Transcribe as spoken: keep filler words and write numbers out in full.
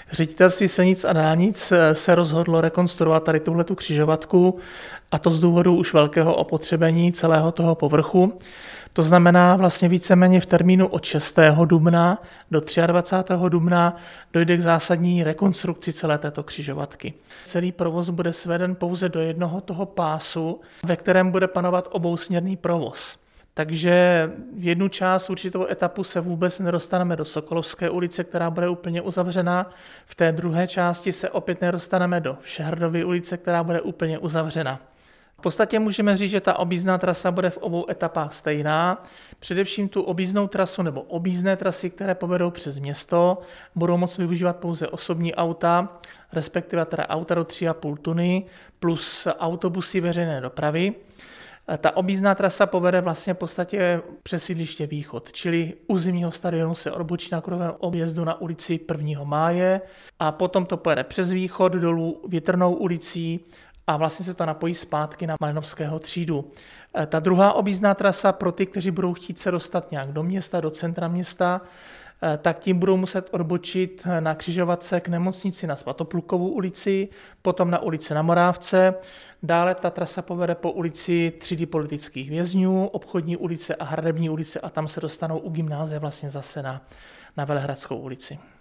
Ředitelství silnic a dálnic se rozhodlo rekonstruovat tady tuhletu křižovatku, a to z důvodu už velkého opotřebení celého toho povrchu. To znamená vlastně víceméně v termínu od šestého dubna do dvacátého třetího dubna dojde k zásadní rekonstrukci celé této křižovatky. Celý provoz bude sveden pouze do jednoho toho pásu, ve kterém bude panovat obousměrný provoz. Takže v jednu část, určitou etapu se vůbec nedostaneme do Sokolovské ulice, která bude úplně uzavřena. V té druhé části se opět nedostaneme do Všehradovy ulice, která bude úplně uzavřena. V podstatě můžeme říct, že ta objízdná trasa bude v obou etapách stejná. Především tu objízdnou trasu nebo objízdné trasy, které povedou přes město, budou moci využívat pouze osobní auta, respektive teda auta do tři a půl tuny, plus autobusy veřejné dopravy. Ta objízdná trasa povede vlastně v podstatě přes sídliště Východ, čili u zimního stadionu se odbočí na kruhovém objezdu na ulici prvního máje a potom to pojede přes Východ dolů Větrnou ulicí a vlastně se to napojí zpátky na Malinovského třídu. Ta druhá objízdná trasa pro ty, kteří budou chtít se dostat nějak do města, do centra města, tak tím budou muset odbočit na křižovatce k nemocnici na Svatoplukovou ulici, potom na ulici na Morávce. Dále ta trasa povede po ulici třídy politických vězňů, obchodní ulice a Hradební ulice a tam se dostanou u gymnázie vlastně zase na, na Velehradskou ulici.